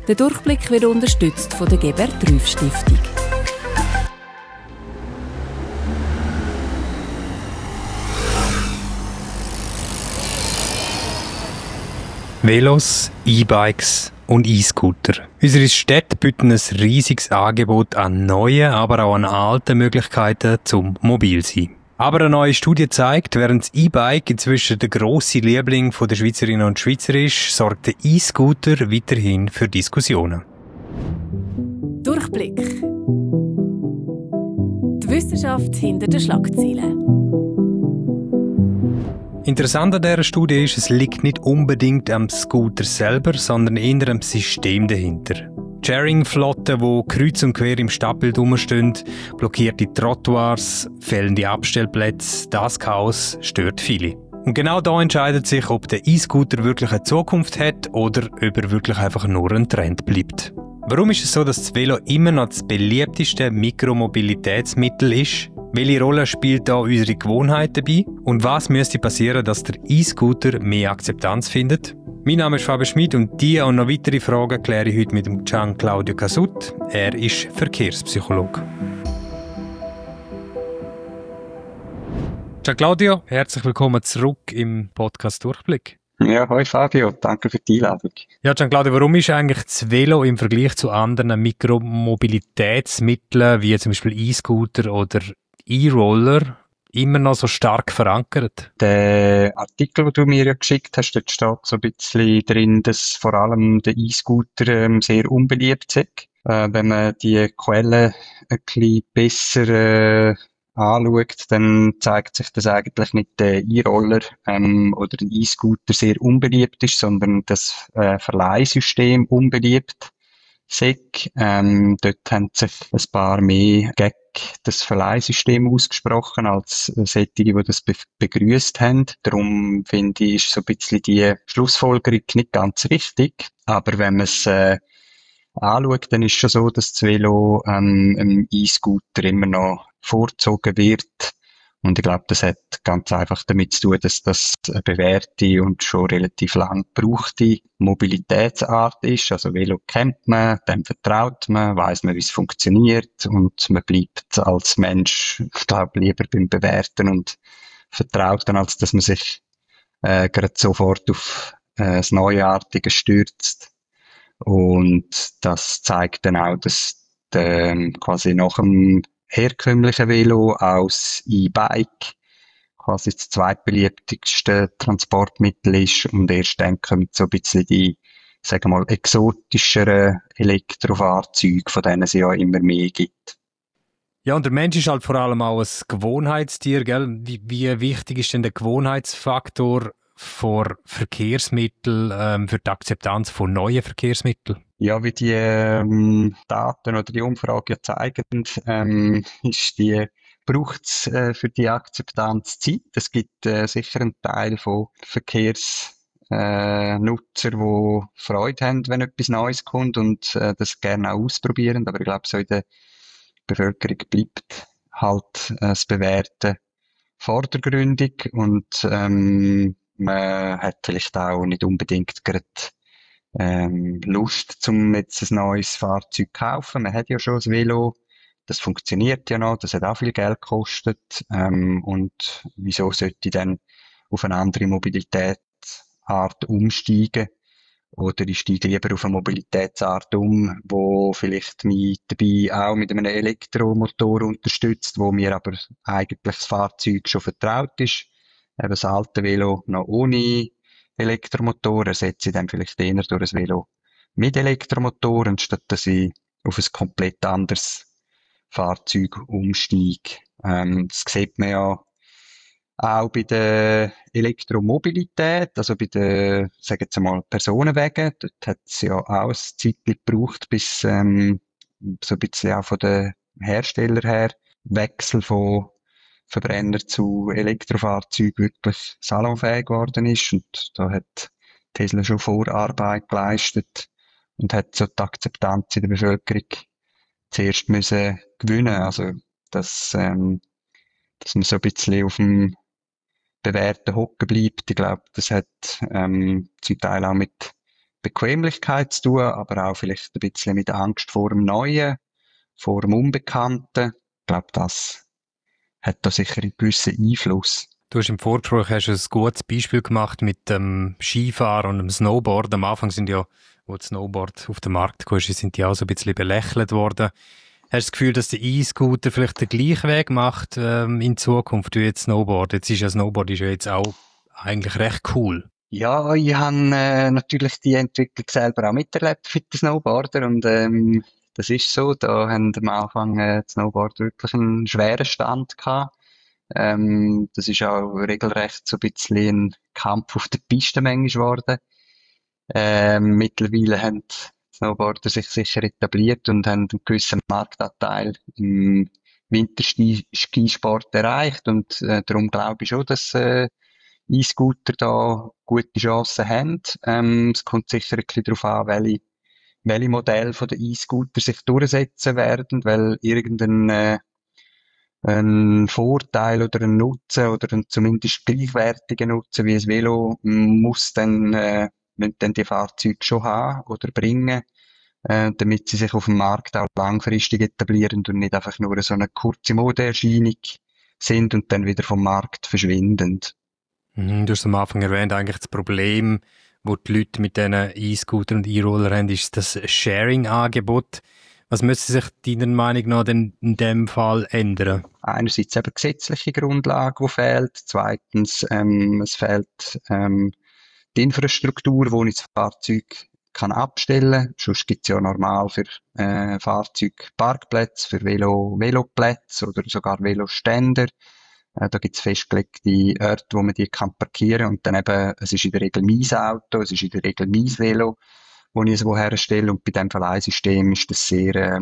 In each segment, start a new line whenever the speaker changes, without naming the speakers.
Der Durchblick wird unterstützt von der Gebert Rüff Stiftung.
Velos, E-Bikes und E-Scooter. Unsere Städte bieten ein riesiges Angebot an neuen, aber auch an alten Möglichkeiten zum Mobilsein. Aber eine neue Studie zeigt, während das E-Bike inzwischen der grosse Liebling der Schweizerinnen und Schweizer ist, sorgt der E-Scooter weiterhin für Diskussionen.
Durchblick. Die Wissenschaft hinter den Schlagzeilen.
Interessant an dieser Studie ist, es liegt nicht unbedingt am Scooter selber, sondern eher am System dahinter. Sharing-Flotten, die kreuz und quer im Stadtbild rumstehen, blockierte Trottoirs, fehlende Abstellplätze, das Chaos stört viele. Und genau da entscheidet sich, ob der E-Scooter wirklich eine Zukunft hat oder ob er wirklich einfach nur ein Trend bleibt. Warum ist es so, dass das Velo immer noch das beliebteste Mikromobilitätsmittel ist? Welche Rolle spielt da unsere Gewohnheit dabei? Und was müsste passieren, dass der E-Scooter mehr Akzeptanz findet? Mein Name ist Fabian Schmid und diese und noch weitere Fragen kläre ich heute mit dem Gian Claudio Casut. Er ist Verkehrspsychologe. Gian Claudio, herzlich willkommen zurück im Podcast Durchblick.
Ja, hoi Fabio, danke für die Einladung.
Ja, Gian Claudio, warum ist eigentlich das Velo im Vergleich zu anderen Mikromobilitätsmitteln wie zum Beispiel E-Scooter oder E-Roller immer noch so stark verankert?
Der Artikel, den du mir ja geschickt hast, dort steht so ein bisschen drin, dass vor allem der E-Scooter sehr unbeliebt ist. Wenn man die Quellen ein bisschen besser anschaut, dann zeigt sich, dass eigentlich nicht der E-Roller oder der E-Scooter sehr unbeliebt ist, sondern das Verleihsystem unbeliebt ist. Dort haben sich ein paar mehr gegen das Verleihsystem ausgesprochen als solche, die das begrüßt haben. Darum finde ich, ist so ein bisschen die Schlussfolgerung nicht ganz richtig. Aber wenn man es anschaut, dann ist schon so, dass das Velo im E-Scooter immer noch vorgezogen wird. Und ich glaube, das hat ganz einfach damit zu tun, dass das eine bewährte und schon relativ lang gebrauchte Mobilitätsart ist. Also Velo kennt man, dem vertraut man, weiss man, wie es funktioniert und man bleibt als Mensch, ich glaube, lieber beim Bewerten und Vertrauten, als dass man sich gerade sofort auf das Neuartige stürzt. Und das zeigt dann auch, dass quasi nach dem herkömmlichen Velo als E-Bike quasi das zweitbeliebteste Transportmittel ist und erst dann kommen so ein bisschen die, sagen wir mal, exotischeren Elektrofahrzeuge, von denen es ja immer mehr gibt.
Ja, und der Mensch ist halt vor allem auch ein Gewohnheitstier, gell? Wie wichtig ist denn der Gewohnheitsfaktor für Verkehrsmittel, für die Akzeptanz von neuen Verkehrsmitteln?
Ja, wie die Daten oder die Umfrage ja zeigen, braucht's für die Akzeptanz Zeit. Es gibt sicher einen Teil von Verkehrsnutzer, die Freude haben, wenn etwas Neues kommt und das gerne auch ausprobieren. Aber ich glaube, so in der Bevölkerung bleibt halt das Bewährte vordergründig und man hat vielleicht auch nicht unbedingt gerade Lust, zum jetzt ein neues Fahrzeug zu kaufen. Man hat ja schon ein Velo, das funktioniert ja noch, das hat auch viel Geld gekostet. Und wieso sollte ich dann auf eine andere Mobilitätsart umsteigen? Oder ich steige lieber auf eine Mobilitätsart um, wo vielleicht mich dabei auch mit einem Elektromotor unterstützt, wo mir aber eigentlich das Fahrzeug schon vertraut ist. Eben das alte Velo noch ohne Elektromotor ersetze ich dann vielleicht eher durch ein Velo mit Elektromotor, anstatt dass ich auf ein komplett anderes Fahrzeug umsteige. Das sieht man ja auch bei der Elektromobilität, also bei den, sagen wir jetzt mal, Personenwagen. Dort hat es ja auch eine Zeit gebraucht, bis so ein bisschen auch von den Herstellern her Wechsel von Verbrenner zu Elektrofahrzeug wirklich salonfähig geworden ist. Und da hat Tesla schon Vorarbeit geleistet und hat so die Akzeptanz in der Bevölkerung zuerst müssen gewinnen. Also, dass man so ein bisschen auf dem bewährten hocken bleibt. Ich glaube, das hat zum Teil auch mit Bequemlichkeit zu tun, aber auch vielleicht ein bisschen mit Angst vor dem Neuen, vor dem Unbekannten. Ich glaube, das hat da sicher einen gewissen Einfluss.
Du hast im Vorgespräch ein gutes Beispiel gemacht mit dem Skifahren und dem Snowboard. Am Anfang sind ja, wo das Snowboard auf den Markt kam, sind die auch so ein bisschen belächelt worden. Hast du das Gefühl, dass der E-Scooter vielleicht den gleichen Weg macht in Zukunft wie jetzt Snowboard? Snowboard ist ja jetzt auch eigentlich recht cool.
Ja, ich habe natürlich die Entwicklung selber auch miterlebt für die Snowboarder und das ist so, da haben am Anfang die Snowboarder wirklich einen schweren Stand gehabt. Das ist auch regelrecht so ein bisschen ein Kampf auf der Piste manchmal geworden. Mittlerweile haben die Snowboarder sich sicher etabliert und haben einen gewissen Marktanteil im Winterskisport erreicht und darum glaube ich schon, dass E-Scooter da gute Chancen haben. Es kommt sicher ein bisschen darauf an, welche Modelle von den E-Scooter sich durchsetzen werden, weil irgendein ein Vorteil oder ein Nutzen oder ein zumindest gleichwertigen Nutzen wie ein Velo müssen dann die Fahrzeuge schon haben oder bringen, damit sie sich auf dem Markt auch langfristig etablieren und nicht einfach nur so eine kurze Modeerscheinung sind und dann wieder vom Markt verschwinden.
Du hast am Anfang erwähnt, eigentlich das Problem, wo die Leute mit diesen E-Scootern und E-Roller haben, ist das Sharing-Angebot. Was müsste sich deiner Meinung nach denn in dem Fall ändern?
Einerseits eben gesetzliche Grundlage, die fehlt. Zweitens, es fehlt die Infrastruktur, wo ich das Fahrzeug kann abstellen. Sonst gibt es ja normal für Fahrzeuge Parkplätze, für Veloplätze oder sogar Veloständer. Da gibt es festgelegte Orte, wo man die kann parkieren und dann eben, es ist in der Regel mein Auto, es ist in der Regel mein Velo, wo ich es herstelle und bei dem Verleihsystem ist das sehr,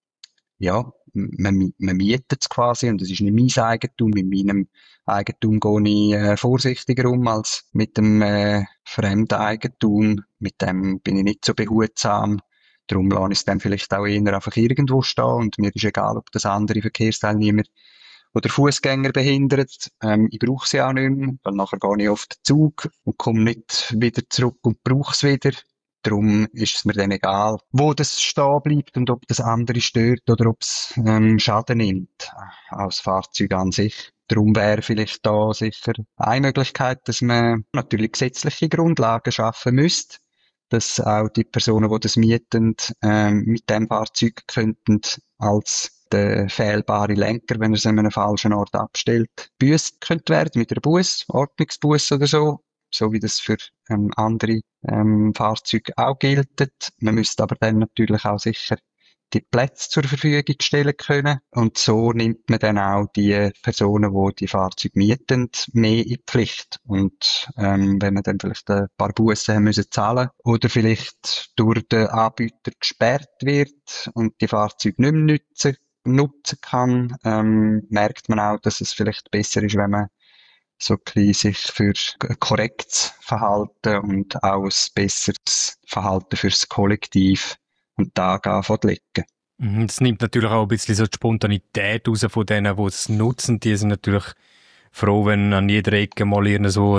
ja, man mietet es quasi und es ist nicht mein Eigentum. Mit meinem Eigentum gehe ich vorsichtiger um als mit dem fremden Eigentum. Mit dem bin ich nicht so behutsam. Darum lasse ich es dann vielleicht auch eher einfach irgendwo stehen und mir ist egal, ob das andere Verkehrsteilnehmer oder Fußgänger behindert. Ich brauche sie auch nicht mehr, weil nachher gehe ich auf den Zug und komme nicht wieder zurück und brauche es wieder. Darum ist es mir dann egal, wo das stehen bleibt und ob das andere stört oder ob es Schaden nimmt als Fahrzeug an sich. Darum wäre vielleicht da sicher eine Möglichkeit, dass man natürlich gesetzliche Grundlagen schaffen müsste, dass auch die Personen, die das mieten, mit dem Fahrzeug könnten als der fehlbare Lenker, wenn er es an einem falschen Ort abstellt, büßt könnte werden mit einer Ordnungsbuß oder so wie das für andere Fahrzeuge auch gilt. Man müsste aber dann natürlich auch sicher die Plätze zur Verfügung stellen können und so nimmt man dann auch die Personen, die die Fahrzeuge mieten, mehr in die Pflicht. Und wenn man dann vielleicht ein paar Bussen haben müssen zahlen oder vielleicht durch den Anbieter gesperrt wird und die Fahrzeuge nicht mehr nutzen kann, merkt man auch, dass es vielleicht besser ist, wenn man so ein bisschen sich für ein korrektes Verhalten und auch ein besseres Verhalten fürs Kollektiv und Tag anlegen.
Das nimmt natürlich auch ein bisschen so die Spontanität raus von denen, die es nutzen. Die sind natürlich froh, wenn an jeder Ecke mal irgendwo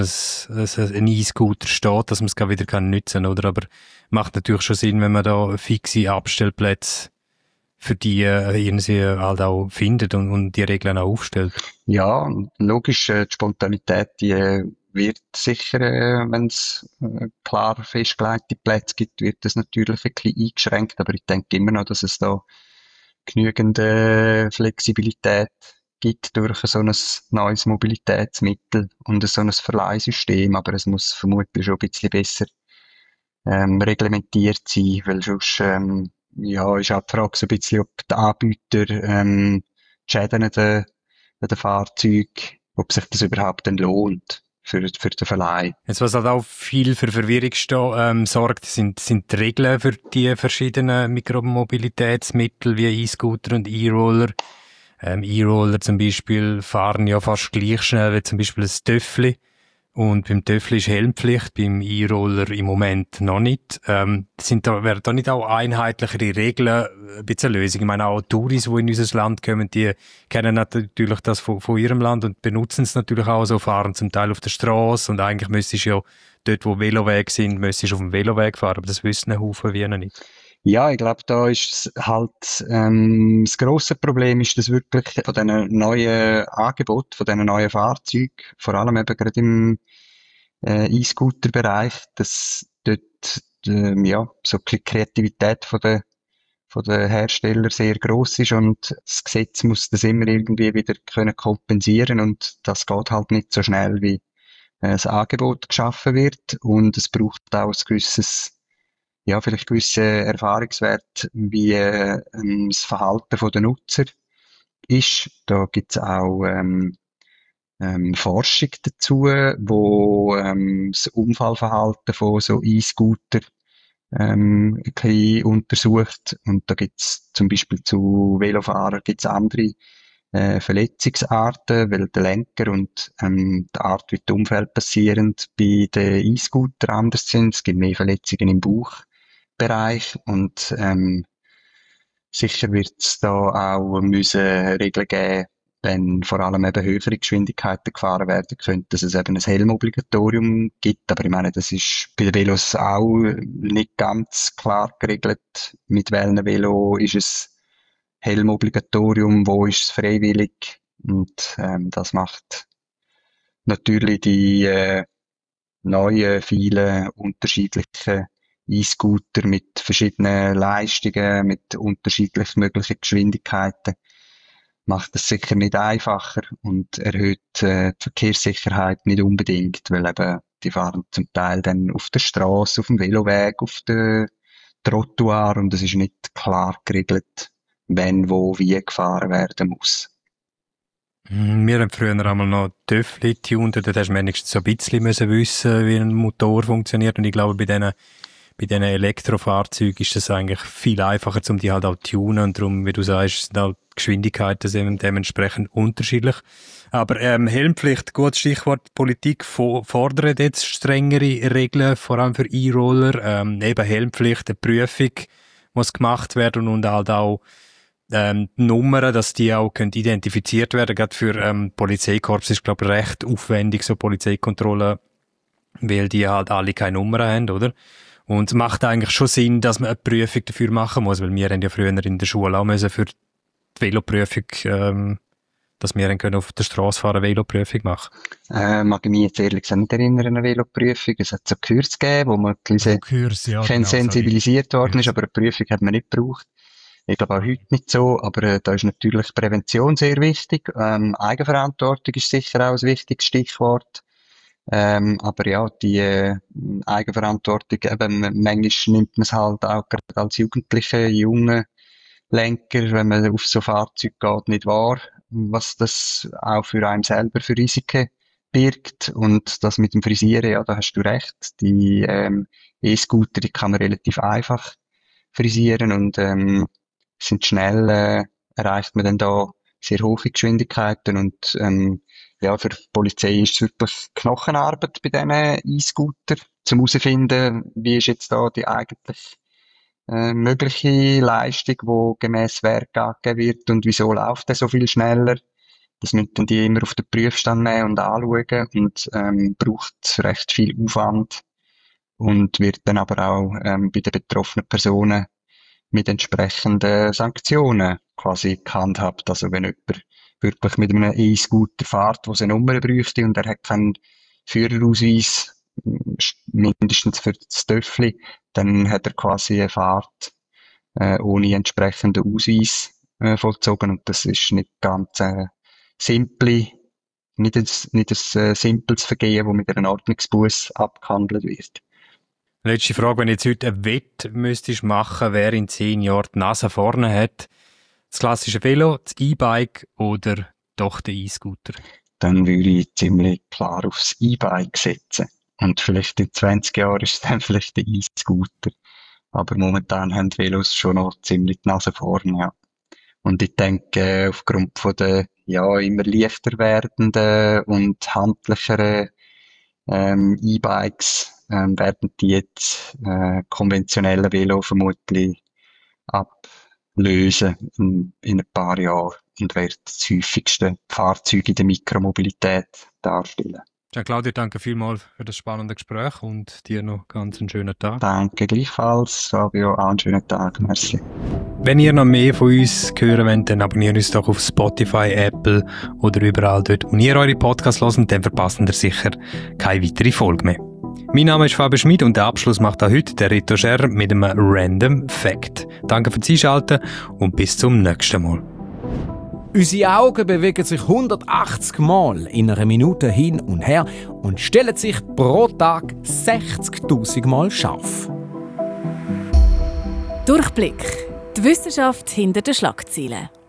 ein E-Scooter steht, dass man es wieder nutzen kann, oder? Aber macht natürlich schon Sinn, wenn man da fixe Abstellplätze für die irgendwie halt auch findet und die Regeln auch aufstellt.
Ja, logisch, die Spontanität, die wird sicher, wenn es klar festgelegte Plätze gibt, wird das natürlich ein bisschen eingeschränkt, aber ich denke immer noch, dass es da genügend Flexibilität gibt durch so ein neues Mobilitätsmittel und so ein Verleihsystem, aber es muss vermutlich schon ein bisschen besser reglementiert sein, weil sonst ja, ist auch die Frage so ein bisschen, ob die Anbieter die Schäden an den Fahrzeugen, ob sich das überhaupt dann lohnt für den Verleih.
Jetzt, was halt auch viel für Verwirrung sorgt, sind die Regeln für die verschiedenen Mikromobilitätsmittel wie E-Scooter und E-Roller. E-Roller zum Beispiel fahren ja fast gleich schnell wie zum Beispiel ein Töffli. Und beim Töffel ist Helmpflicht, beim E-Roller im Moment noch nicht. Wären da nicht auch einheitlichere Regeln ein bisschen eine Lösung? Ich meine, auch Touris, die in unser Land kommen, die kennen natürlich das von ihrem Land und benutzen es natürlich auch so, fahren zum Teil auf der Straße und eigentlich müsstest du ja dort, wo Velowege sind, müsstest du auf dem Veloweg fahren, aber das wissen ein Haufen wie noch nicht.
Ja, ich glaube, da ist halt das grosse Problem ist, dass wirklich von diesen neuen Angeboten, von diesen neuen Fahrzeugen, vor allem eben gerade im E-Scooter-Bereich, dass dort ja so die Kreativität von der Hersteller sehr gross ist und das Gesetz muss das immer irgendwie wieder können kompensieren und das geht halt nicht so schnell, wie das Angebot geschaffen wird und es braucht auch ein gewisses ja, vielleicht gewisse Erfahrungswert, wie das Verhalten der Nutzer ist. Da gibt's auch Forschung dazu, wo das Unfallverhalten von so E-Scooter ein bisschen untersucht. Und da gibt's zum Beispiel zu Velofahrern gibt's andere Verletzungsarten, weil der Lenker und die Art, wie die Unfälle passieren, bei den E-Scooter anders sind. Es gibt mehr Verletzungen im Bauchbereich und sicher wird es da auch müssen Regeln geben, wenn vor allem eben höhere Geschwindigkeiten gefahren werden können, dass es eben ein Helmobligatorium gibt. Aber ich meine, das ist bei den Velos auch nicht ganz klar geregelt. Mit welchem Velo ist es Helmobligatorium, wo ist es freiwillig? Und das macht natürlich die neuen, vielen unterschiedlichen E-Scooter mit verschiedenen Leistungen, mit unterschiedlich möglichen Geschwindigkeiten, macht es sicher nicht einfacher und erhöht die Verkehrssicherheit nicht unbedingt, weil eben die fahren zum Teil dann auf der Straße, auf dem Veloweg, auf der Trottoir und es ist nicht klar geregelt, wenn, wo, wie gefahren werden muss.
Wir haben früher einmal noch Töffli getunt, dort hast du wenigstens so ein bisschen müssen wissen, wie ein Motor funktioniert und ich glaube, bei diesen Elektrofahrzeugen ist es eigentlich viel einfacher, um die halt auch zu tunen und darum, wie du sagst, sind halt die Geschwindigkeiten sind dementsprechend unterschiedlich. Aber Helmpflicht, gutes Stichwort, Politik fordert jetzt strengere Regeln, vor allem für E-Roller, eben Helmpflicht, eine Prüfung muss gemacht werden und halt auch die Nummern, dass die auch können identifiziert werden. Gerade für Polizeikorps ist, glaube ich, recht aufwendig, so Polizeikontrollen, weil die halt alle keine Nummern haben, oder? Und es macht eigentlich schon Sinn, dass man eine Prüfung dafür machen muss, weil wir haben ja früher in der Schule auch müssen für die Veloprüfung, dass wir dann können auf der Straße fahren, eine Veloprüfung machen.
Mag ich mich jetzt ehrlich gesagt nicht erinnern an eine Veloprüfung. Es hat so Kurs gegeben, wo man ein bisschen sensibilisiert worden ist, aber eine Prüfung hat man nicht gebraucht. Ich glaube auch heute nicht so, aber da ist natürlich Prävention sehr wichtig. Eigenverantwortung ist sicher auch ein wichtiges Stichwort. Aber ja, die Eigenverantwortung, eben, manchmal nimmt man es halt auch gerade als Jugendliche, junge Lenker, wenn man auf so Fahrzeuge geht, nicht wahr, was das auch für einen selber für Risiken birgt. Und das mit dem Frisieren, ja, da hast du recht. Die E-Scooter, die kann man relativ einfach frisieren und sind schnell, erreicht man dann da sehr hohe Geschwindigkeiten und ja, für die Polizei ist es wirklich Knochenarbeit bei diesen E-Scooter, zum herausfinden, wie ist jetzt da die eigentlich mögliche Leistung, die gemäss Werk angegeben wird und wieso läuft der so viel schneller. Das müssen dann die immer auf den Prüfstand nehmen und anschauen und braucht recht viel Aufwand und wird dann aber auch bei den betroffenen Personen mit entsprechenden Sanktionen quasi gehandhabt. Also wenn jemand wirklich mit einem E-Scooter fährt, wo es eine Nummer bräuchte und er hat keinen Führerausweis, mindestens für das Töffli, dann hat er quasi eine Fahrt ohne entsprechenden Ausweis vollzogen und das ist nicht ganz simple, nicht ein simples Vergehen, das mit einem Ordnungsbuß abgehandelt wird.
Letzte Frage, wenn jetzt heute ein Wett müsstest machen, wer in 10 Jahren die Nase vorne hat, das klassische Velo, das E-Bike oder doch der E-Scooter?
Dann würde ich ziemlich klar aufs E-Bike setzen. Und vielleicht in 20 Jahren ist es dann vielleicht der E-Scooter. Aber momentan haben die Velos schon noch ziemlich die Nase vorne, ja. Und ich denke, aufgrund von der, ja, immer leichter werdenden und handlicheren E-Bikes werden die jetzt konventionelle Velo vermutlich ablösen in ein paar Jahren und werden das häufigste Fahrzeug in der Mikromobilität darstellen.
Claudio, danke vielmals für das spannende Gespräch und dir noch ganz einen schönen Tag.
Danke gleichfalls, Fabio, auch einen schönen Tag, merci.
Wenn ihr noch mehr von uns hören wollt, dann abonniert uns doch auf Spotify, Apple oder überall dort, wo ihr eure Podcasts hört, dann verpasst ihr sicher keine weitere Folge mehr. Mein Name ist Fabio Schmid und den Abschluss macht auch heute der Reto Scher mit einem Random Fact. Danke fürs Einschalten und bis zum nächsten Mal.
Unsere Augen bewegen sich 180 Mal in einer Minute hin und her und stellen sich pro Tag 60.000 Mal scharf.
Durchblick. Die Wissenschaft hinter den Schlagzeilen.